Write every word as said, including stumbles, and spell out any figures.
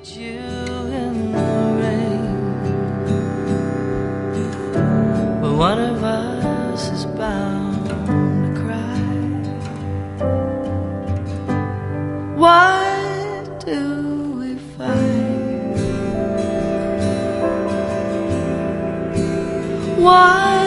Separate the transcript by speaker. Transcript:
Speaker 1: you in the rain, but one of us is bound to cry. Why do we fight? Why